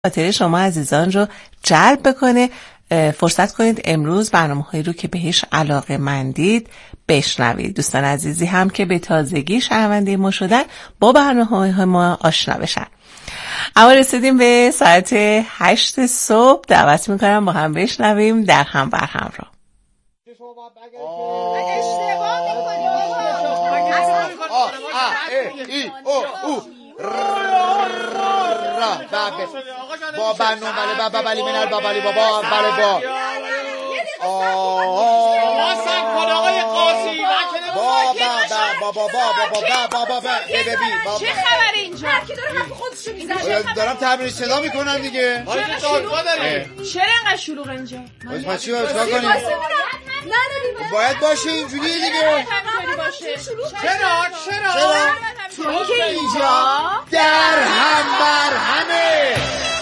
خاطر شما عزیزان رو جلب بکنه. فرصت کنید امروز برنامه‌هایی رو که بهش علاقه مندید بشنوید. دوستان عزیزی هم که به تازگی شنونده ما شدن با برنامه‌های ما آشنا بشن. اما رسیدیم به ساعت 8 صبح. دعوت میکنم با هم بشنویم در هم بر هم را. با برنامه بله بابا بلی منال بابالی بابا بله با واسه کن آقای قاضی بابا چه خبر اینجا؟ هر کی داره حرف خودشو میزنه. دارم تمرین صدا میکنم دیگه. چرا اینقدر شلوغ اینجا؟ ما چیکار کنیم؟ باید باشه اینجوری دیگه. چرا؟ تو که اینجا در هم بر همه.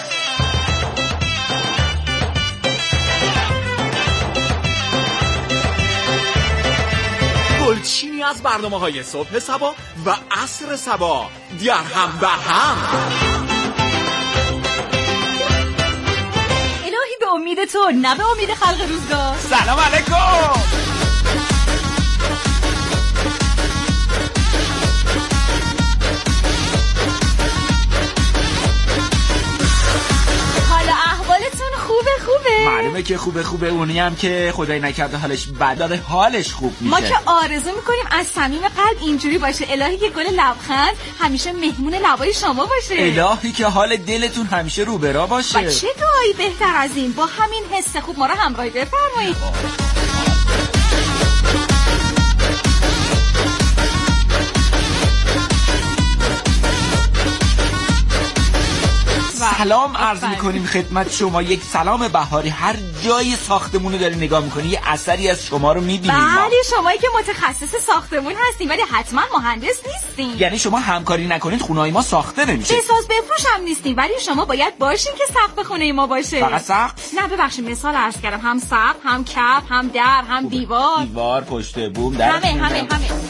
گلچینی از برنامه‌های صبح صبا و عصر صبا در هم بر هم. الهی به امید تو نه به امید خلق روزگار. سلام علیکم. معلومه که خوبه. اونی هم که خدای نکرده حالش بد حالش خوب میشه. ما که آرزو میکنیم از صمیم قلب اینجوری باشه. الهی که گل لبخند همیشه مهمون لبای شما باشه. الهی که حال دلتون همیشه رو برا باشه. و چه دعایی بهتر از این؟ با همین حس خوب ما رو همراهی بفرمایید. سلام عرض میکنیم خدمت شما. یک سلام بهاری. هر جای ساختمون رو داری نگاه میکنی یه اثری از شما رو میبینیم. بله شمایی که متخصص ساختمون هستین ولی حتما مهندس نیستین. یعنی شما همکاری نکنید خونه‌های ما ساخته نمیشه. بساز بفروش هم نیستین ولی شما باید باشین که سقف خونه ما باشه. فقط سقف؟ نه ببخشید مثال عرض کردم. هم سقف هم کف هم در هم دیوار پشت بوم در همه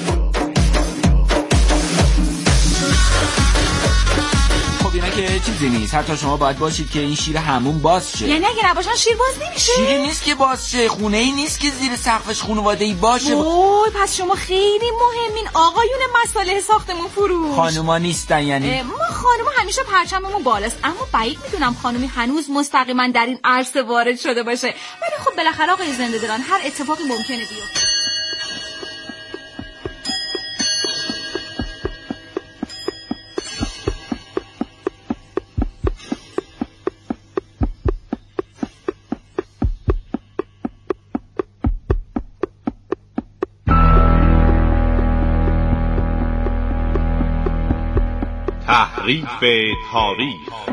اینا که چیزی نیست. حتی شما باید باشید که این شیر همون باز شه. یعنی اگه نباشن شیر باز نمیشه؟ شیری نیست که باز شه. خونه ای نیست که زیر سقفش خانواده‌ای باشه. اوه پس شما خیلی مهمین آقایون مصالح ساختمون فروش. خانوما نیستن یعنی؟ ما خانوما همیشه پرچممون بالاست اما بعید میدونم خانومی هنوز مستقیما در این عرصه وارد شده باشه. ولی خب بالاخره آقای زنده دلان هر اتفاقی ممکنه بیفته. تحریف تاریخ.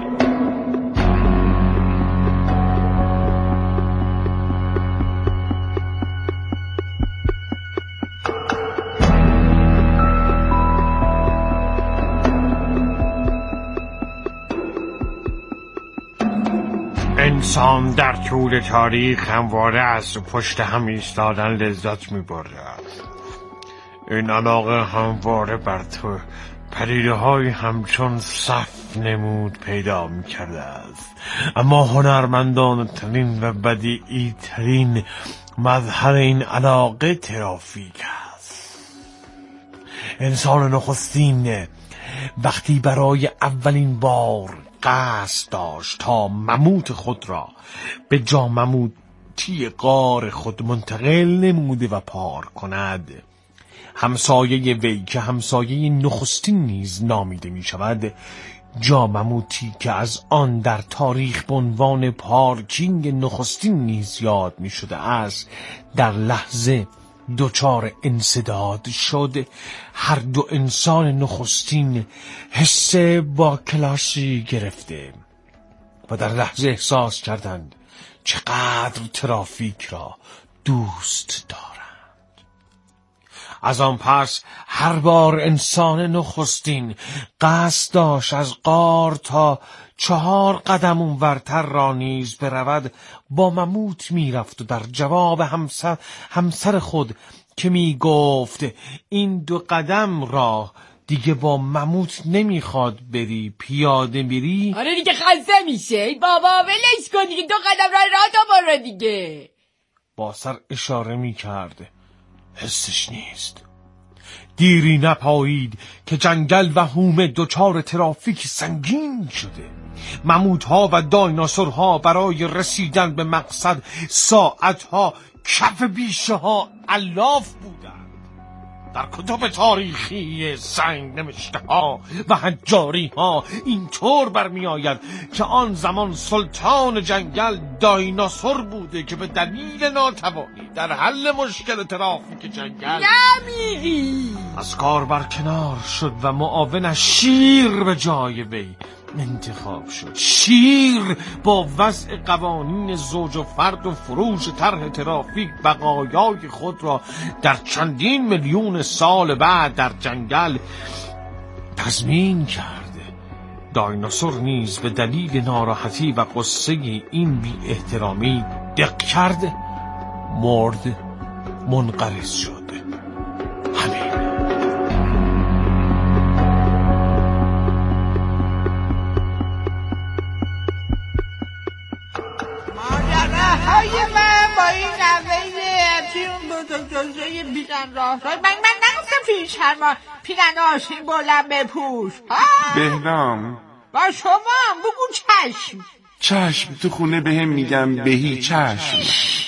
انسان در طول تاریخ همواره از پشت هم ایستادن لذت می‌برده است. این علاقه همواره بر تو پدیده های همچون صف نمود پیدا می کرده است. اما هنرمندان ترین و بدیعی ترین مظهر این علاقه ترافیک است. انسان نخستین وقتی برای اولین بار قصد داشت تا مموت خود را به جا مموتی غار خود منتقل نموده و پار کند، همسایه وی که همسایه نخستین نیز نامیده می شود، جامموتی که از آن در تاریخ به عنوان پارکینگ نخستین نیز یاد می شده است، در لحظه دچار انسداد شد. هر دو انسان نخستین حس با کلاسی گرفته و در لحظه احساس کردند چقدر ترافیک را دوست دارند. از آن پس هر بار انسان نخستین قصد داشت از غار تا 4 قدم اونورتر را نیز برود، با مموت میرفت و در جواب همسر خود که می گفت این 2 قدم را دیگه با مموت نمیخواد بری، پیاده میری؟ آره دیگه خسته میشه. ای بابا ولش کن دیگه، 2 قدم راه تا برو دیگه. با سر اشاره میکرده. حسش نیست. دیری نپایید که جنگل و هومه دچار ترافیک سنگین شده. مموت‌ها و دایناسورها برای رسیدن به مقصد ساعتها کف بیشه ها الاف بودند. در کتب تاریخی سنگ نوشته ها و حجاری ها اینطور برمی آید که آن زمان سلطان جنگل دایناسور بوده که به دلیل ناتوانی در حل مشکل ترافیک جنگل نمیری از کار برکنار شد و معاونش شیر به جای وی انتخاب شد. شیر با وضع قوانین زوج و فرد و فروش طرح ترافیک بقایای خود را در چندین میلیون سال بعد در جنگل تضمین کرده. دایناسور نیز به دلیل ناراحتی و غصه این بی احترامی دق کرده، مرد، منقرض شد. همین. من با این نوه پیون بزرگجازه بیدن راه من نگفتم پیش هرمان پیدن آشین بلند بپوش. بهنام با شما بگو چشم. چشم تو خونه به هم میگم بهی چشم.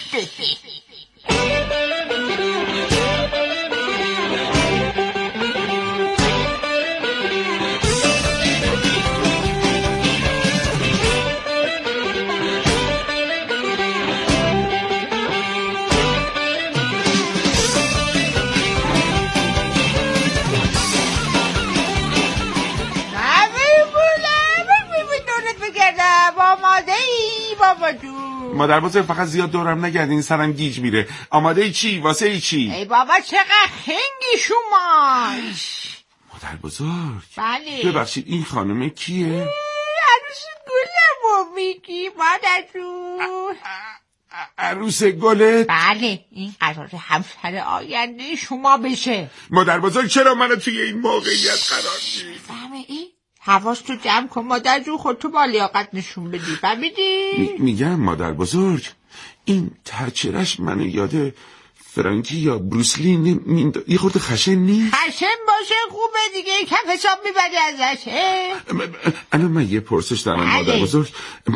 مادر بزرگ فقط زیاد دورم نگردین، سرم گیج میره. آماده ای چی؟ واسه ای چی؟ ای بابا چقدر خنگی شما. مادر بزرگ بله ببخشید این خانم کیه؟ عروس گلمو میگی مادر جون؟ عروس گلت؟ بله این قرار همسر آینده شما بشه. مادر بزرگ چرا منو توی این موقعیت قرار میدی؟ فهمیدی؟ حواس تو جمع کن مادر جون، خودتو با لیاقت نشون بدی. فهمیدی؟ میگم مادر بزرگ این ترچرش منو یاده فرانکی یا بروسلی یه خورده خشن نیست؟ خشن باشه خوبه دیگه، کف حساب میبری ازش. الان من یه پرسش دارم مادر بزرگ.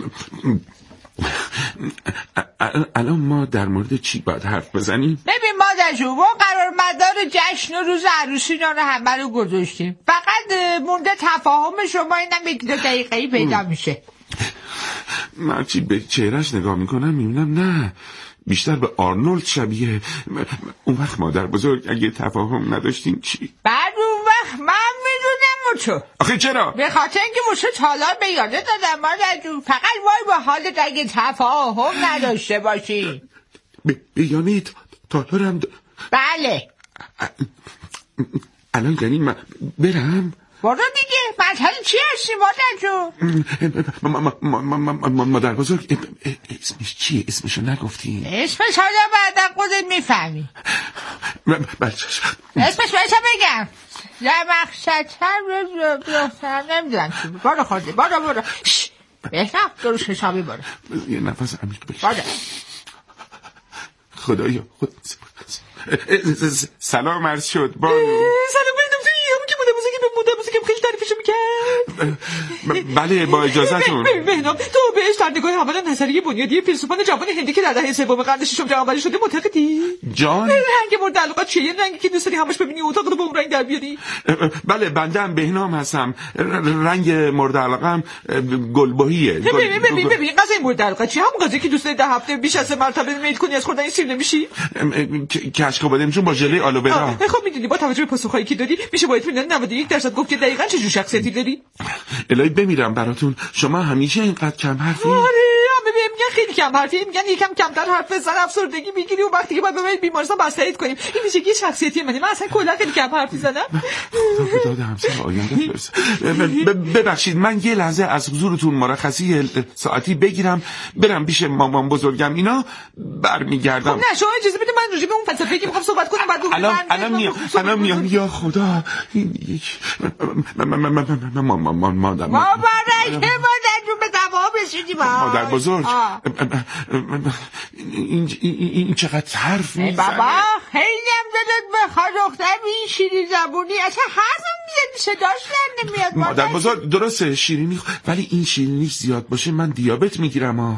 الان ما در مورد چی باید حرف بزنیم؟ ببین مادر جون ما قرار مدار جشن و روز عروسی رو همه رو گذاشتیم، فقط مونده تفاهم شما اینم 1-2 دقیقه‌ای پیدا میشه. من چی به چهرش نگاه میکنم میبینم نه بیشتر به آرنولد شبیه. اون وقت مادر بزرگ اگه تفاهم نداشتین چی؟ بعد اون وقت من میدونم تو. آخه چرا؟ به خاطر اینکه موشه تالار به یاده دادم مادر جون، فقط وای به حالت اگه تفاهم نداشته باشی. به یانه تالارم بله. الان یعنی من برم؟ برو دیگه، مسئله چی هستی مادر جون؟ مادر بزرگ اسمش چیه؟ اسمشو نگفتین؟ اسمش حالا بعدا خودت میفهمی. اسمش بایستا بگم زمخشتر نمیدونم چی. برو خورده برو بهنام دروش حسابی برو. یه نفس عمیق بکش. برو. خدایا سلام عرض شد بانو. سلام بهنام، توی همون که مادر بزرگم خیلی تعریفشو میکرد. بله با اجازهتون. بهنام تو بهش در نگاه اولا نظریه بنیادی فیلسوفان جوان هندی که در دهه سوم قرن ششم جهان شده معتقدی؟ جان رنگ مورد علاقه چیه؟ رنگی که دوست داری همش ببینی اتاق رو با اون رنگ در بیاری؟ بله بنده هم بهنام هستم. رنگ مورد علاقه‌ام گلبهیه. ببین غذای مورد علاقه چیه؟ همون غذایی که دوست داری در هفته بیش از 3 مرتبه میل کنی از خوردن سیر نمیشی؟ کشک و بادمجون با ژله آلوورا. خب میدونی با توجه به پاسخهایی که دادی میشه با اطمینان 91% گفت که دقیقاً چه جور شخصیتی داری. الهی بمیرم براتون، شما همیشه اینقدر کم حرفی؟ آره همه به میگن خیلی کم حرفی، میگن یکم کمتر حرف بزن افسردگی میگیری و وقتی که باید ببرید بیمارستان بستریت کنیم. این میشه یه شخصیتی منه. من اصلا کلا خیلی کم حرف میزنم. خدا همسر آینده برسه. ببخشید من یه لحظه از حضورتون مرخصی ساعتی بگیرم برم پیش مامان بزرگم اینا برمیگردم. خب نه شما اجازه بده من راجع به اون فلسفه‌ای که میخوام صحبت کنم بعد الان میام یا خدا این یک مادر جون به دوا بشیدی مادر بزرگ این چقدر حرف میزنه بابا خیلی هم دلت بخواد دخترم این شیرین زبونی اصلا حرفم میزنی صداش نمیاد مادر بزرگ درسته شیرینی ولی این شیرینیش زیاد باشه من دیابت میگیرم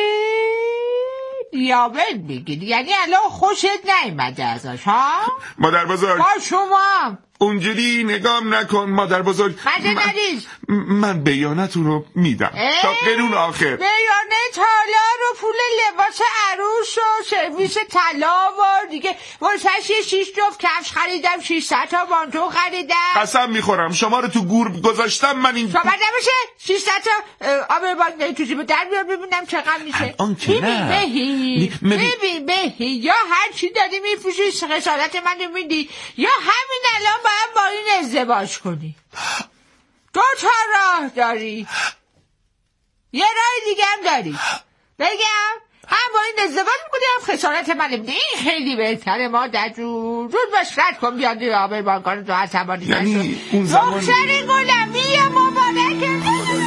دیابت میگیری یعنی الان خوشت نیومده ازش ها مادر بزرگ با شما اونجوری نگام نکن مادر بزرگ من بیانتون رو میدم تا قرون آخر بیانه تالار و پول لباس عروس و سرویس طلا و دیگه واسش 6 جفت کفش خریدم 600 تا مانتو خریدم قسم میخورم شما رو تو گور گذاشتم من این شما نمیشه 600 تا آب بانک تو جیب در بیار ببینم چقدر میشه الان که نه ببین بهی یا هر چی داری میفروشی خسارت منو میدی یا همین الان باید با این ازدواج کنی 2 تا راه داری یه راه دیگه هم داری بگم هم با این ازدواج میکنی هم خسارت منو میدی این خیلی بهتره مادر جون زود باش رد کن بیاد دیگه آبای بانکان تو عصبانی یعنی اون زمان دختر گلمی یا مبارکه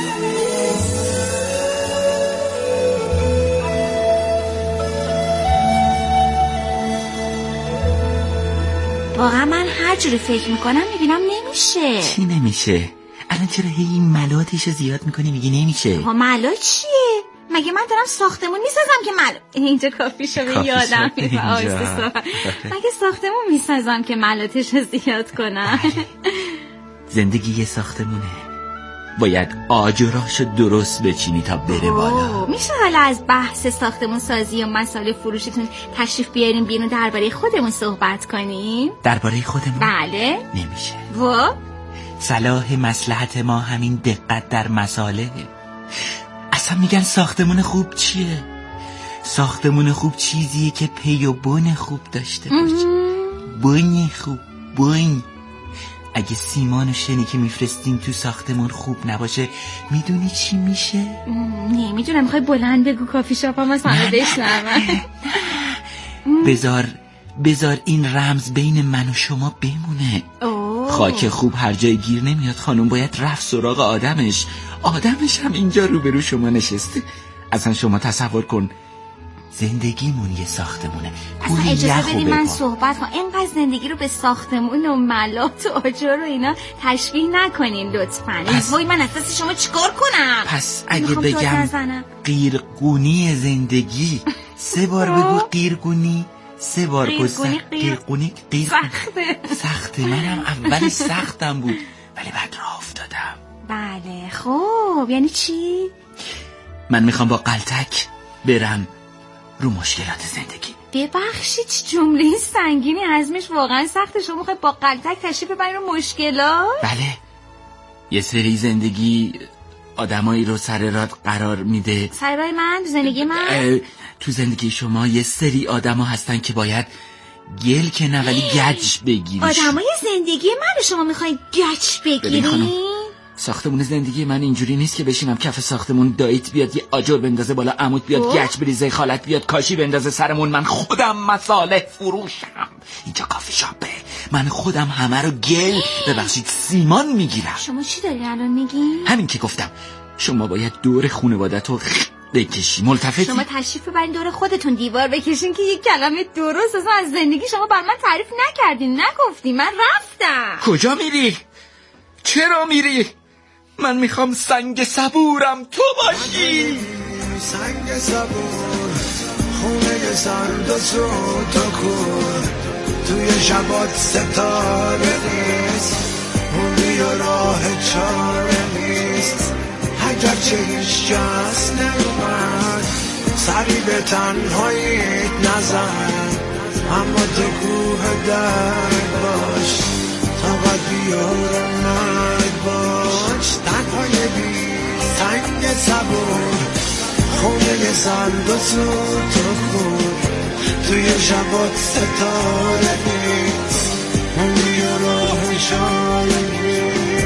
واقعا من هر جوری فکر میکنم میبینم نمیشه. چی نمیشه؟ الان چرا هی این ملاتیشو زیاد میکنی میگی نمیشه؟ ها ملات چیه؟ مگه من دارم ساختمون میسازم که اینجا کافی شو یادم مگه ساختمون میسازم که ملاتشو زیاد کنم؟ زندگی یه ساختمونه باید آجراشو درست بچینی تا بره بالا. میشه حالا از بحث ساختمون سازی و مسائل فروشیتون تشریف بیاریم بیرون درباره خودمون صحبت کنیم؟ درباره خودمون؟ بله. نمیشه. صلاح مصلحت ما همین دقت در مسائله. اصلا میگن ساختمون خوب چیه؟ ساختمون خوب چیزیه که پی و بن خوب داشته باشه. بنی خوب بن. اگه سیمان و شنی که میفرستیم تو ساختمون خوب نباشه میدونی چی میشه؟ نمیدونم میخوای بلند بگو کافی شاپ هم مثلا بشنم. بذار این رمز بین من و شما بمونه. خاک خوب هر جای گیر نمیاد خانم باید رفت سراغ آدمش هم اینجا روبرو شما نشسته. اصلا شما تصور کن زندگیمون یه ساختمونه. اصلا اجازه بدی من صحبت کنم. اینقدر زندگی رو به ساختمون و ملات و آجر و اینا تشبیه نکنین لطفاً. وای من اساس شما چیکار کنم؟ پس اگه بگم قیرگونی زندگی 3 بار بگو قیرگونی 3 بار قیرگونی سخته. منم اول سختم بود ولی بعد راه افتادم. بله خب یعنی چی؟ من میخوام با قلتک برم رو مشکلات زندگی. ببخشید جمله سنگینی حزمش واقعا سخته. شما میخواید با قلتک تشریف ببرید رو مشکلات؟ بله یه سری زندگی آدمایی رو سر راه قرار میده. سر راه من؟ زندگی من؟ تو زندگی شما یه سری آدما هستن که باید گل که نه ولی گچ بگیری. آدمای زندگی من رو شما میخواید گچ بگیری؟ ساختمون زندگی من اینجوری نیست که بشینم کف ساختمون دایت بیاد یه آجر بندازه بالا عمود بیاد گچ بریزه خالت بیاد کاشی بندازه سرمون من خودم مصالح فروشم. اینجا کافی شاپه من خودم همه رو گل ببخشید سیمان میگیرم. شما چی داری الان میگین؟ همین که گفتم شما باید دور خانواده‌تو بکشی. ملتفتی؟ شما تشریف ببرین دور خودتون دیوار بکشین که یک کلمه درست از زندگی شما بر من تعریف نکردین نگفتین. من رفتم. کجا میری؟ چرا میری؟ من میخوام سنگ صبورم تو باشی. سنگ صبور خونه سرد و تو کن توی شبات ستاره نیست موندی و راه چاره نیست اگرچه هیچ کس نمیمد سری به تنهاییت نزن اما تو کوه درد باش تا بیار مرد باش تنهای بی سنگ صبور خونه خونه سرد و سوت و خود توی شبات ستاره نیست موندی و راه شایگی.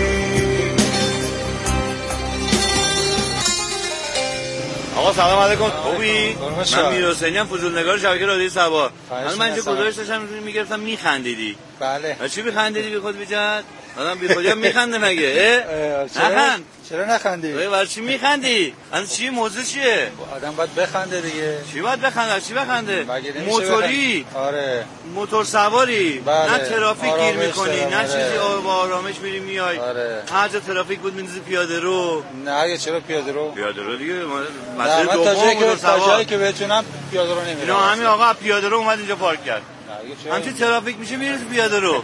آقا سلام علیکم. خوبی؟ من میرحسینی ام، فضولنگار شبکه رادیو صبا. حالا من اینجا گزارش داشتم میگرفتم میخندیدی. بله. چی میخندیدی بی خود بیجد؟ آدم بی خودی هم میخنده مگه؟ نخند. چرا نخندی؟ برای چی میخندی؟ از چی موضوع چیه؟ آدم باید بخنده دیگه. چی باید بخنده؟ چی بخنده؟ موتوری؟ آره. موتور سواری؟ بله. نه ترافیک گیر میکنی، نه چیزی با آرامش میری میای. آره. هر جا ترافیک بود میندازی پیاده رو. نه چرا پیاده رو؟ پیاده رو دیگه من تا جایی که بتونم پیاده رو نمیرم. نه همین آقا پیاده رو اومد اینجا پارک کرد. همچین ترافیک میشه میری پیاده رو.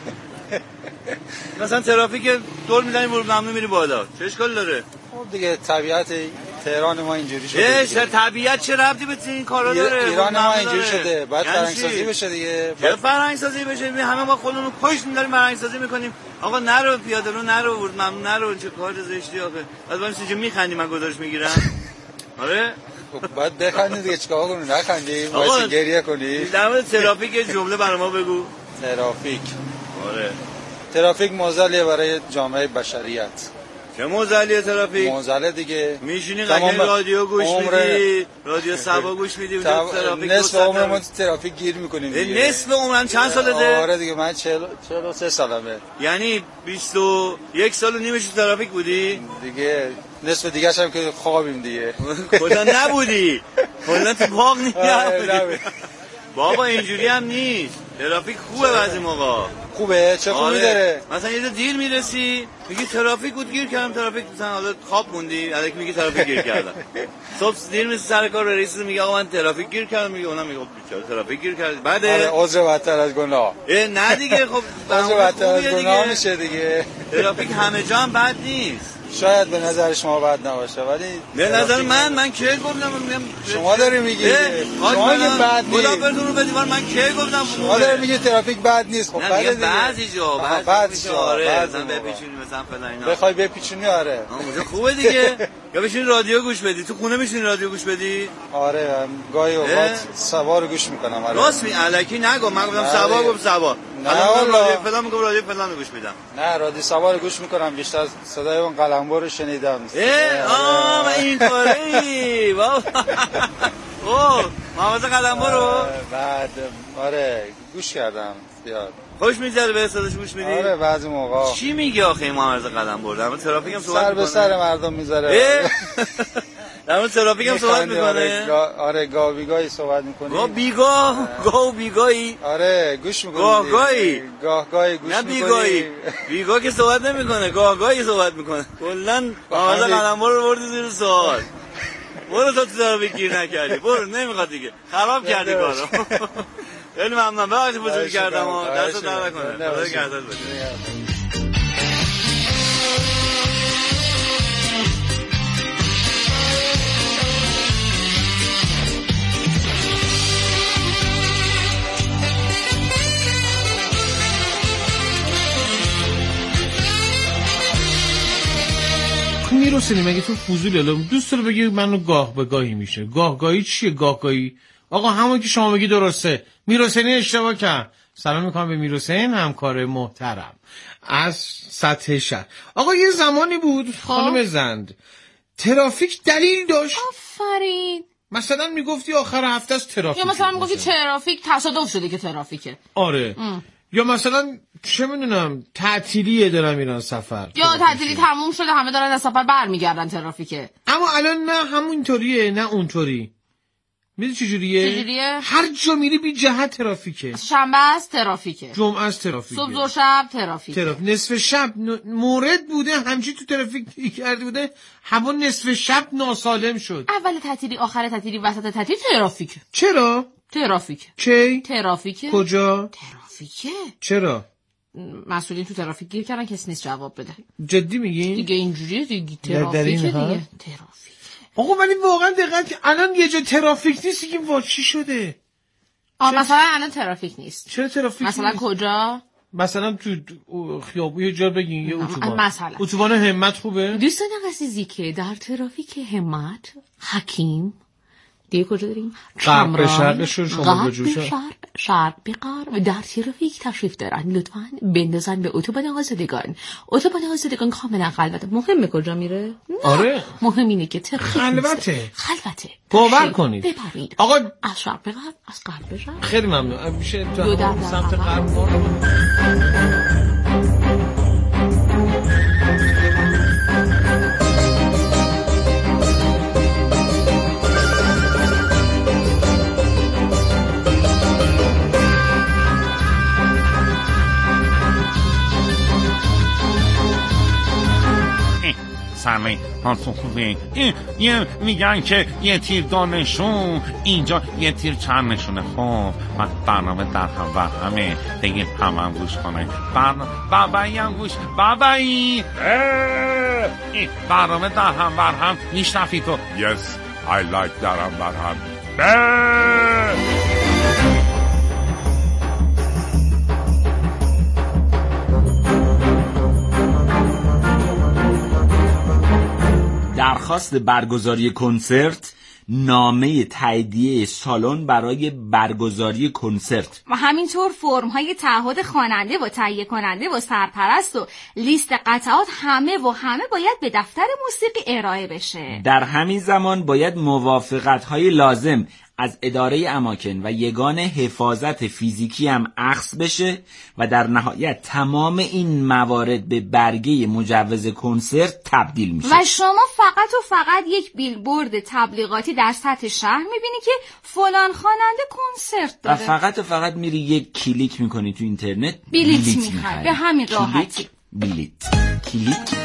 مثلا ترافیک دور میزنی ورود ممنوع میری بالا، چه اشکال داره؟ خب دیگه طبیعت تهران ما اینجوری شده. چه طبیعت چه ربطی به این کارا داره؟ ایران ما اینجوری شده، باید فرهنگ سازی بشه دیگه. چه فرهنگ سازی بشه؟ همه ما خودمون پشت می‌داریم فرهنگ سازی می‌کنیم. آقا نرو پیاده رو، نرو ورود ممنوع، نرو، چه کار زشتی آخه. بعد من اینجا می‌خندی من گزارش میگیرم. آره؟ خب باید بخندی دیگه، چیکار کنی؟ نخندی، واسه گریه کنی. در مورد ترافیک جمله برای ما بگو. ترافیک. آره. ترافیک معضلیه برای جامعه بشریت. چه معضلیه ترافیک؟ معضله دیگه. میشینی قشنگ رادیو گوش میدی، رادیو صبا گوش میدی، ترافیک نصف عمرمون ترافیک گیر میکنیم دیگه. نصف عمرم چند سالته؟ آره دیگه من 43 سالمه. یعنی 21 سال و نیمش ترافیک بودی؟ دیگه نصف دیگه‌ش هم که خوابیم دیگه. کجا نبودی؟ کلا تو باغ نبودی. بابا اینجوری هم نیست. ترافیک خوبه بعضی موقع. خوبه؟ چه خوبی داره؟ مثلا یه جا دیر میرسی میگی ترافیک بود گیر کردم، ترافیک مثلا حالا خواب موندی الکی میگی ترافیک گیر کردم. صبح دیر میرسی سر کار رئیس میگه آقا من ترافیک گیر کردم، میگه اونم میگه چرا ترافیک گیر کردی؟ بعد عذر بدتر از گناه. نه دیگه خب عذر بدتر از گناه میشه دیگه. ترافیک همه جا هم بد نیست. شاید به نظر شما بد نباشه ولی به نظر من کی گفتم؟ شما داری میگی شما میگی بد نیست. خدا بهتون رو بدید من کی گفتم؟ شما داری میگی ترافیک بد نیست. خب بعضی جا آره مثلا بپیچونی مثلا فلان اینا بخوای بپیچونی آره اونجا خوبه دیگه. یا بشین رادیو گوش بدی، تو خونه میشینی رادیو گوش بدی؟ آره گاهی اوقات سوار گوش میکنم. آره راست می الکی نگو، من گفتم سوار گفتم سوار. الان رادیو فلان میگم رادیو فلان گوش میدم. نه رادیو سوار گوش میکنم، بیشتر صدای اون قلمبر رو شنیدم. من این کاری بابا. اوه محمد قلمبر رو بعد آره گوش کردم زیاد. خوش میذاره به صداش گوش میدی؟ آره بعضی موقع. چی میگی آخه محمد قلمبر؟ اما ترافیک هم صحبت سر به سر مردم میذاره. در مورد ترافیک هم صحبت میکنه. آره گاه بیگاهی صحبت میکنه. گاه بیگاهی آره گوش میکنه. گاهی گوش نه بیگاه که صحبت نمیکنه، گاهی صحبت میکنه. کلا محمد قلمبر رو بردی زیر سوال. برو تو ترافیک گیر نکردی، برو نمیخواد دیگه، خراب کردی کارو. خیلی ممنون، ببخشید بزرگ کردم، دست در نکنه. خدا گردت بده. میرسونی مگه تو فضول الان دوست داره بگی منو گاه به گاهی میشه. گاهی چیه گاهی؟ آقا همون که شما بگی درسته. میرحسینی اشتباه کرد. سلام میکنم به میرحسین همکار محترم از سطح شهر. آقا یه زمانی بود خانم زند ترافیک دلیل داشت. آفرین. مثلا میگفتی آخر هفته است ترافیک، یا مثلا میگفتی ترافیک تصادف شده که ترافیکه. آره یا مثلا چه میدونم تعطیلیه دارم میرن سفر، یا تعطیلی تموم شده همه دارن از سفر برمیگردن ترافیکه. اما الان نه همونطوریه نه اونطوری. میدونی چجوریه؟ هر جا میری بی جهت ترافیکه. شنبه است ترافیکه، جمعه است ترافیکه، صبح زور شب ترافیکه، نصف شب مورد بوده همچی تو ترافیک کرده بوده هوا نصف شب ناسالم شد. اول تعطیلی آخر تعطیلی وسط تعطیلی ترافیکه. چرا؟ ترافیکه. کی؟ ترافیکه. کجا؟ ترافیکه. چرا؟ مسئولین تو ترافیک گیر کردن کسی نیست جواب بده. جدی میگی؟ دیگه اینجوریه دیگه ترافیکه دیگه. ترافیک. آقا ولی واقعا دقت الان یه جا ترافیک نیست که وا چی شده؟ مثلا الان ترافیک نیست. چرا ترافیک مثلا نیست؟ کجا؟ مثلا تو خیابون یه جا بگین یه اتوبان. مثلا اتوبان همت خوبه؟ دوستان عزیزی که در ترافیک همت حکیم دیگه کجا داریم؟ غرب به شرقش رو شما بجوشن. غرب به شرق به غرب در ترافیک تشریف دارن. لطفاً بندازن به اتوبان آزادگان. اتوبان آزادگان کاملا خلوته. مهمه کجا میره؟ آره مهم اینه که ترافیک خلوته. باور کنید. ببرید. آقا از شرق به غرب، از غرب به شرق. خیلی ممنون. میشه تو سمت غرب ما سرمه حالتون خوبه. میگن که یه تیر دانشون اینجا یه تیر چند نشونه. خب من برنامه در هم و همه دیگه هم گوش کنه. بابایی هم گوش بابایی برنامه در هم بر هم میشنفی تو. Yes I like در هم بر هم. درخواست برگزاری کنسرت، نامه تاییدیه سالن برای برگزاری کنسرت و همینطور فرم‌های تعهد خواننده و تهیه کننده و سرپرست و لیست قطعات همه باید به دفتر موسیقی ارائه بشه. در همین زمان باید موافقت‌های لازم از اداره اماکن و یگان حفاظت فیزیکی هم اخذ بشه و در نهایت تمام این موارد به برگه مجوز کنسرت تبدیل میشه. و شما فقط یک بیلبورد تبلیغاتی در سطح شهر میبینی که فلان خواننده کنسرت داره و فقط میری یک کلیک میکنی تو اینترنت بلیت میخری. به همین راحتی. کلیک بلیت.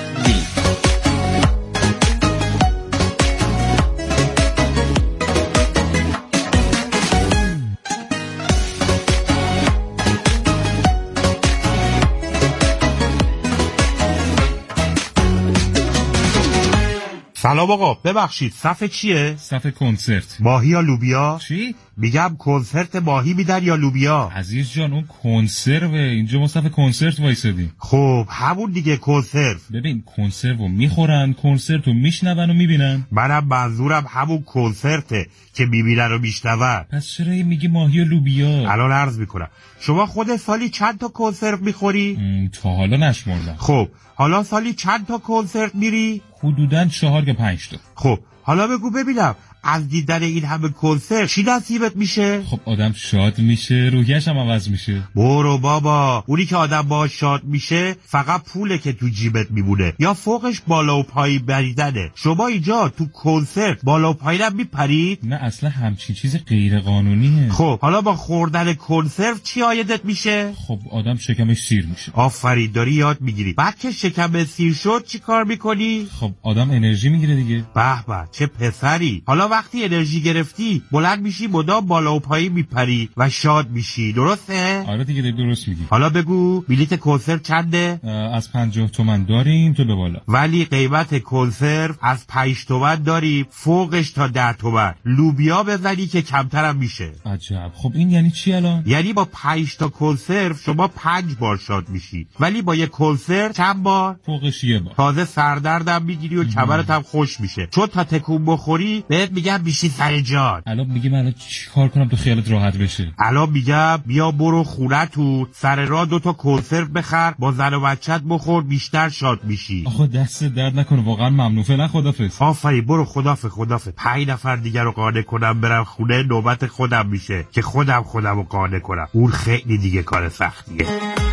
سلام آقا، ببخشید صف چیه؟ صف کنسرت. ماهی یا لوبیا؟ چی؟ میگم کنسرت ماهی میدن یا لوبیا؟ عزیز جان اون کنسروه، اینجا ما صف کنسرت وایسادیم. خب همون دیگه کنسرت. ببین کنسرو میخورن، کنسرت رو میشنون و میبینن. منم منظورم همون کنسرته که میبینن و میشنون. پس چرا میگی ماهی و لوبیا؟ الان عرض میکنم. شما خود سالی چند تا کنسرت میخوری؟ تا حالا نشمردم. خب حالا سالی چند تا کنسرت میری؟ حدوداً 4 یا 5 تا. خب حالا بگو ببینم از دیدن این همه کنسرت چی نصیبت میشه؟ خب آدم شاد میشه، روحیش هم عوض میشه. برو بابا، اونی که آدم باهاش شاد میشه فقط پوله که تو جیبت میمونه یا فوقش بالا و پایین بریدنه. شما اینجا تو کنسرت بالا و پایینم میپرید؟ نه اصلا همچین چیز غیر قانونیه. خب حالا با خوردن کنسرت چی عایدت میشه؟ خب آدم شکمش سیر میشه. آفرین، داری یاد میگیری. بعد که شکمت سیر شد چی کار میکنی؟ خب آدم انرژی میگیره دیگه. به به چه پسری. حالا وقتی انرژی گرفتی بلند میشی مدام بالا و پایین میپری و شاد میشی، درسته؟ آره دیگه درست میگی. حالا بگو بلیت کنسرت چنده؟ از 50 تومن داریم تو به بالا. ولی قیمت کنسرت از 5 تومن داریم، فوقش تا 10 تومن. لوبیا بزنی که کمترم میشه. عجب. خب این یعنی چی الان؟ یعنی با 5 تا کنسرت شما 5 بار شاد میشی، ولی با یک کنسرت چند بار؟ فوقش 1 بار. تازه سردردم میگیری و کمرت هم خوش میشه، چون تا تکون بخوری بهت میگم میشی سر جان. الان میگم الان چیکار کنم تو خیالت راحت بشه؟ الان میگم بیا برو خونه‌تون، سر راه 2 تا کنسرت بخر، با زن و بچت بخور، بیشتر شاد میشی. آخه دست درد نکنه، واقعا ممنون. فعلا خدافظ. آفرین، برو خدافظ. 5 نفر دیگر رو قانع کنم برم خونه، نوبت خودم میشه که خودم رو قانع کنم. اون خیلی دیگه کار سختیه.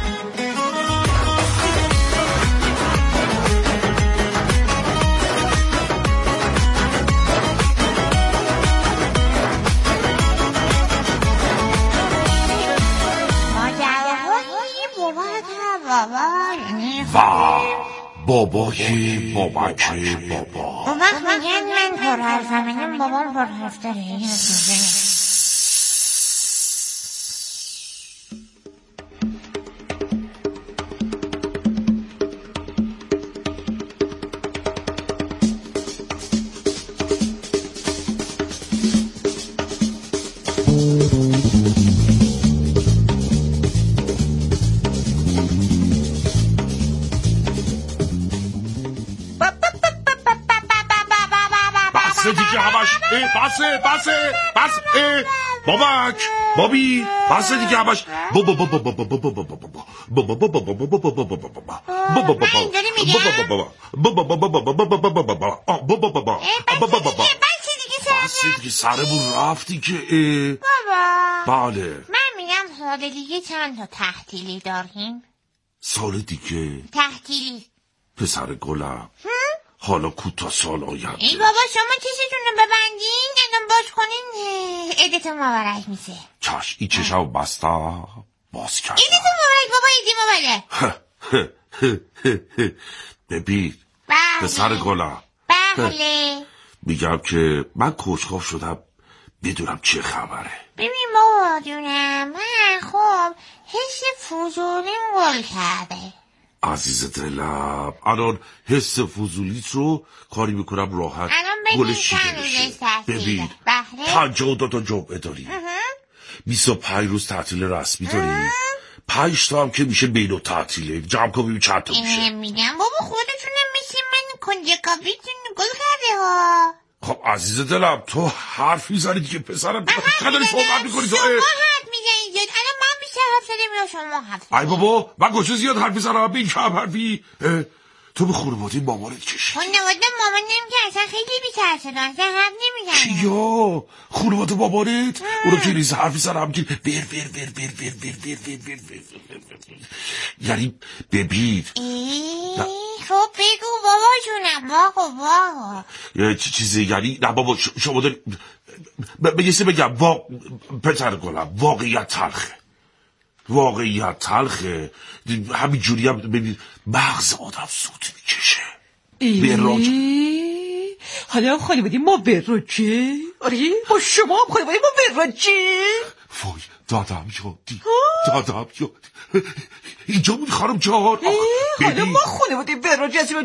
بابای بابا. اون وقت میگن من پر حرفم، میگن بابام پر حرف داره. دیگه همش بابک بابی بسه دیگه همش دیگه سرمون رفتی که بابا بله من میگم سال دیگه چند تا تحتیلی داریم؟ سال دیگه تحتیلی پسر گلم حالا کوتا سال آینده ای بابا شما چشتون رو ببندین الان باز کنین عیدتون مبارک میشه. چشم این چشم بستا باز کرد عیدتون مبارک بابا عیدی مبارک. ببین پسر گلم بله میگم که من کنجکاو شدم بدونم چه خبره. ببین بابا جونم من خب حس فضولیم گل کرده. عزیز دلم الان حس فضولیت رو کاری میکنم راحت گل شیده بشه. ببین 52 تا جمعه داری 25 روز تعطیل رسمی داری 5 تا هم که میشه بین و تعطیله جمع کن ببین چند تا میشه. میگم بابا خودتونه میشه من کنجکاویتون گل کرده ها. خب عزیز دلم تو حرف میزنی دیگه پسرم چقدر داری صحبت میکنی تو؟ شما حرف میزنید الان من بیشتر حرف زدم یا شما حرف زدید؟ ای بابا من کجا زیاد حرف میزنم بین کم حرفی. تو به خانواده مامانت کشید؟ خانواده مامانم که اصلا خیلی بی‌ترسن اصلا حرف نمیزنن. چیا؟ خانواده مامانت؟ اونو که ریز حرف میزنم که یعنی ببین خب بگو بابا جونم بابا چیزی یعنی نه بابا شما داری بگم پسر گلم واقعیت تلخه همین جوری هم ببین مغز آدم سوت میکشه. حالا خانواده ما وراجه؟ آره با شما هم خانواده ما وراجه؟ وای دادم یادی اینجا بود خانم جان. حالا ما خانواده وراجه هستیم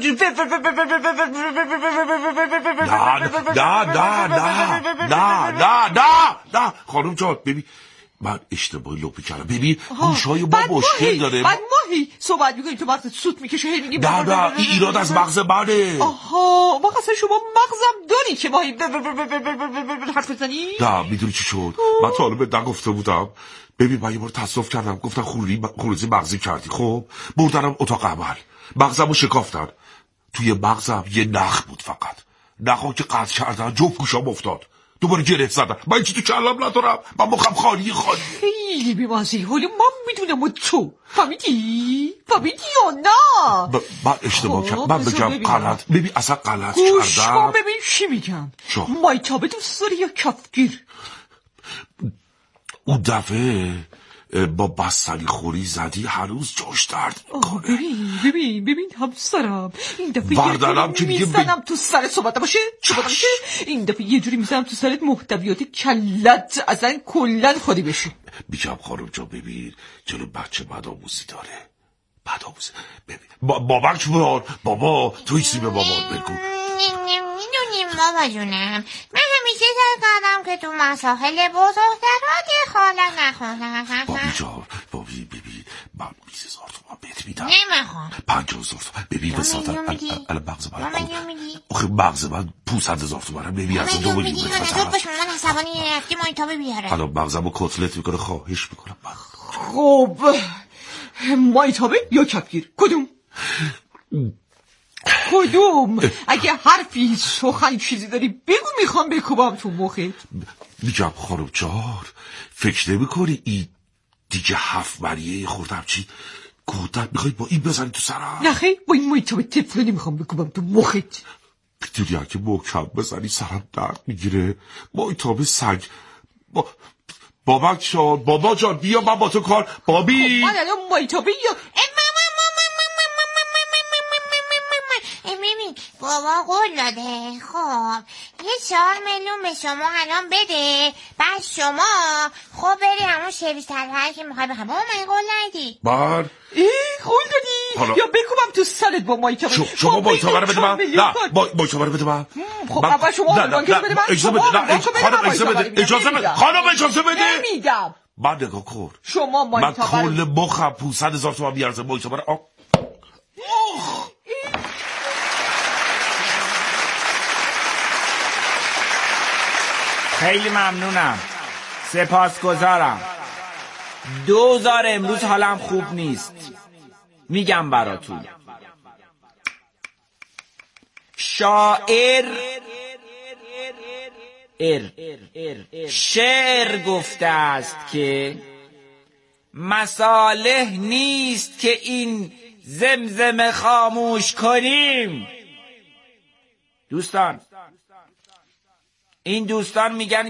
نه خانم جان ببین من اشتباهی لپی کردم. ببین گوشای ما مشکل داره. بعد ماهی صحبت میکنی تو مغزت سوت میکشه هی میگی نه این ایراد از مغز منه. آها ما اصلا شما مغزم داری که ماهی حرف بزنی؟ نه میدونی چی شد من تا حالا به نگفته بودم. ببین من یه بار تصادف کردم گفتن خونریزی مغزی کردی خب بردنم اتاق عمل مغزم رو شکافتن توی مغزم یه نخ بود فقط نخا که قطع کردن جفت گوشام افتاد دوباره گرفت زدن من چی تو کلم ندارم من مخم خالیه خیلی بیمازی حالی من میدونم و تو فهمیدی یا نه؟ من اشتباه کردم من بگم غلط ببین اصلا غلط کردم. گوش کن ببین چی میگم مایتابه دوست داری یا کفگیر؟ اون دفعه با بستنی خوری زدی هنوز جاش درد میکنه. ببین همسرم این دفعه وردنم که دیگه میزنم تو سرت صحبت باشه این دفعه یه جوری میزنم تو سرت محتویات کلت اصلا کلن خودی بشه. بیجم خانم جا ببین جلو بچه بدآموزی داره بدآموزی ببین بابا تو ایسی به بابا بگو. میدونیم بابا جونم من همیشه سعی کردم که تو مسائل بزرگترات دخالت نکنم. بابی ببین من 20,000 تومان بهت میدم. نمیخوام 50,000 تومان ببین بساطا الان مغز من آخه مغز من 500,000 تومانم ببین از اونجا بگیم زود باش من حسابانی رفتی مایتابه بیاره الان مغزم رو کتلت میکنه خواهش میکنم. خب مایتابه یا کفگیر کدوم؟ اگه حرفی سخن چیزی داری بگو میخوام بکوبم تو مخت. میگم خانم جان فکر نمی کنی این دیگه 7 مریه خوردم چی گودت میخوای با این بزنی تو سرم؟ نخی با این مایتابه تفله نمیخوام بکوبم تو مخت. میدونی اگه محکم بزنی سرم درد میگیره. مایتابه سگ بابا جان بیا من با تو کار بابی. من الان مایتابه یا بابا قول داده. خب یه 4 میلیون به شما الان بده بعد شما خب بری همون سرویس تلفنی که میخوای بخواه. بابا من قول ندی من قول دادی یا بکوبم تو سرت با مایتابه. شما مایتابه رو بده من. نه مایتابه رو بده من. خب اول شما بده من. اجازه بده نمیدم. من نگاه کن شما مایتابه من کل مخم 500,000 تومان بیارزه مایتابه رو خیلی ممنونم، سپاسگزارم. دوزار امروز حالم خوب نیست، میگم براتون. شاعر شعر گفته است که مصالح نیست که این زمزمه خاموش کنیم. دوستان، این دوستان میگن